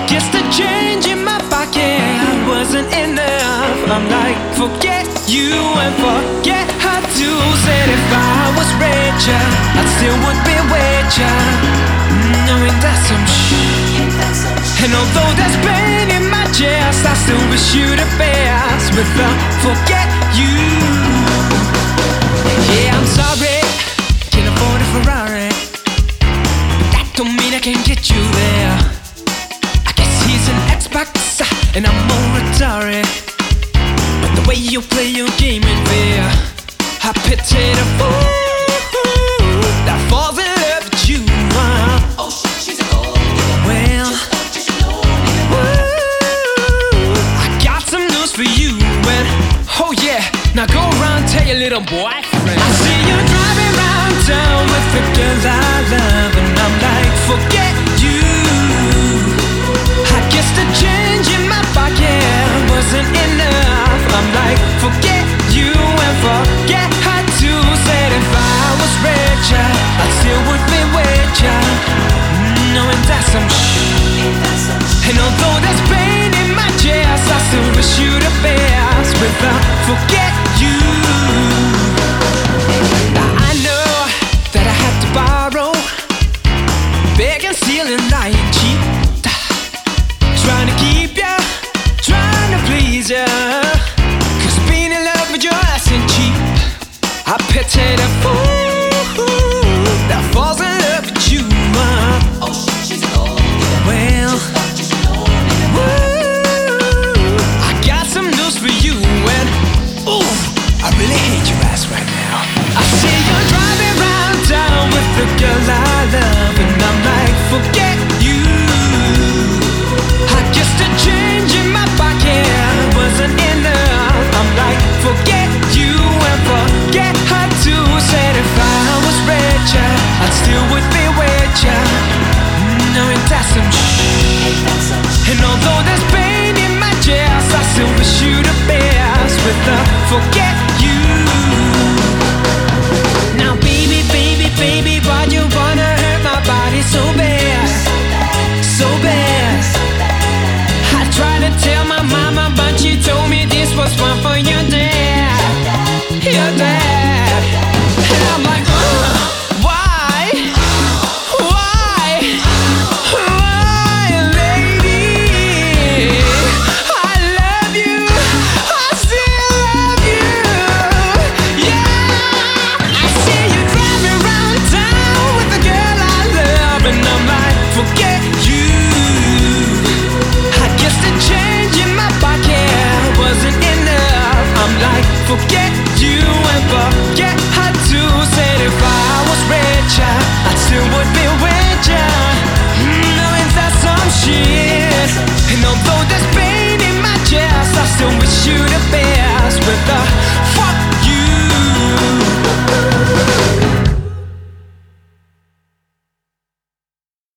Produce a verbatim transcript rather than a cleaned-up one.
guess the change in my pocket wasn't enough. I'm like, forget you and forget her too. Said if I was richer, I still would be with ya. Mm, knowing that's some shit. And although there's pain in my chest, I still wish you the best without forget you. Yeah, I'm sorry, can't afford a Ferrari, but that don't mean I can get you there. I guess he's an Xbox and I'm more Atari, but the way you play your game ain't fair. I pity the fool that falls in love with you. uh. Oh shit, she's a gold digger. Well, Just know, ooh, I got some news for you, and oh yeah, now go around tell your little boyfriend. I see you driving around town with the girl I love, and I'm like, forget you. I guess the change in my pocket wasn't enough. I'm like, forget you and forget her too. Said if I was richer, I still would be with ya. Mm, knowing that's some shit. And although there's pain in my chest, I still wish you the best without forget you. Now I know that I had to borrow, beg and steal and lying cheap, trying to keep ya, trying to please ya, cause being in love with your ass ain't cheap. I pity the fool that falls in love with you. uh. oh shit, she's a gold digger. Well, Just know, woo, I got some news for you, and ooh, I really hate your ass right now. I see you driving around town with the girl I love, and I'm like, forget you. I guess the change in my pocket wasn't enough. I'm like, forget you and forget her too. Said if I was richer, I still would be with ya. Mm, knowing that's some shit. And although there's pain in my chest, I still wish you the best without forget